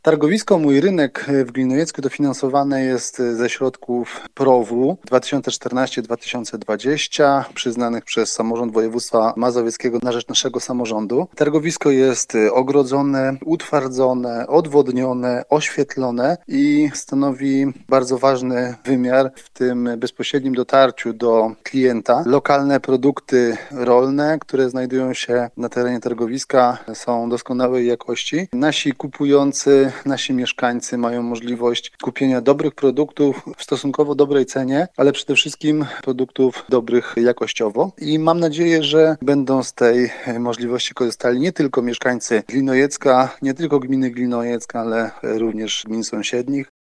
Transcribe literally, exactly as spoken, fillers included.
Targowisko Mój Rynek w Glinojecku dofinansowane jest ze środków P R O W-u dwa tysiące czternaście do dwa tysiące dwudziestego, przyznanych przez Samorząd Województwa Mazowieckiego na rzecz naszego samorządu. Targowisko jest ogrodzone, utwardzone, odwodnione, oświetlone i stanowi bardzo ważny wymiar w tym bezpośrednim dotarciu do klienta. Lokalne produkty rolne, które znajdują się na terenie targowiska, są doskonałej jakości. Nasi kupujący Nasi mieszkańcy mają możliwość kupienia dobrych produktów w stosunkowo dobrej cenie, ale przede wszystkim produktów dobrych jakościowo. I mam nadzieję, że będą z tej możliwości korzystali nie tylko mieszkańcy Glinojecka, nie tylko gminy Glinojecka, ale również gmin sąsiednich.